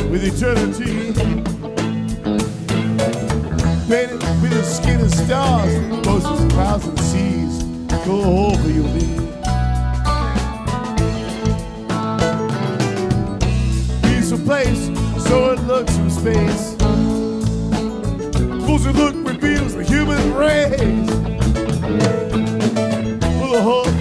with eternity. Painted with the skin of stars, oceans, clouds, and seas. Go over your lead. Peaceful place, so it looks from space. Closer look reveals the human race. Full of hope.